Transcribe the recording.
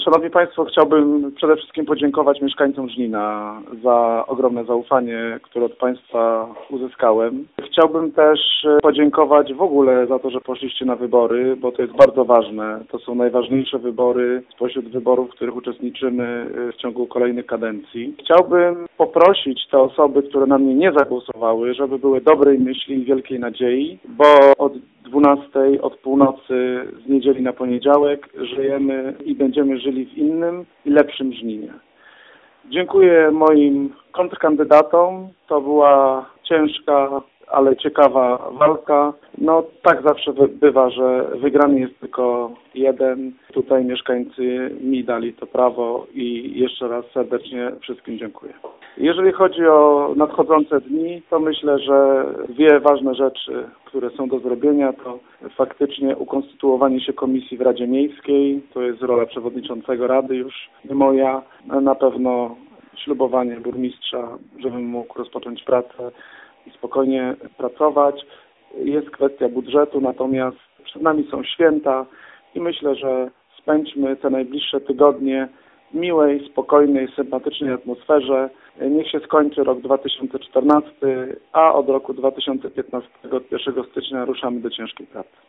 Szanowni Państwo, chciałbym przede wszystkim podziękować mieszkańcom Żnina za ogromne zaufanie, które od Państwa uzyskałem. Chciałbym też podziękować w ogóle za to, że poszliście na wybory, bo to jest bardzo ważne. To są najważniejsze wybory spośród wyborów, w których uczestniczymy w ciągu kolejnych kadencji. Chciałbym poprosić te osoby, które na mnie nie zagłosowały, żeby były dobrej myśli i wielkiej nadziei, bo od 12 od północy z niedzieli na poniedziałek żyjemy i będziemy żyli w innym i lepszym Żninie. Dziękuję moim kontrkandydatom. To była ciężka, ale ciekawa walka. No tak zawsze bywa, że wygrany jest tylko jeden. Tutaj mieszkańcy mi dali to prawo i jeszcze raz serdecznie wszystkim dziękuję. Jeżeli chodzi o nadchodzące dni, to myślę, że dwie ważne rzeczy, które są do zrobienia, to faktycznie ukonstytuowanie się komisji w Radzie Miejskiej. To jest rola przewodniczącego Rady już moja. Na pewno ślubowanie burmistrza, żebym mógł rozpocząć pracę i spokojnie pracować. Jest kwestia budżetu, natomiast przed nami są święta i myślę, że spędźmy te najbliższe tygodnie w miłej, spokojnej, sympatycznej atmosferze. Niech się skończy rok 2014, a od roku 2015, 1 stycznia ruszamy do ciężkiej pracy.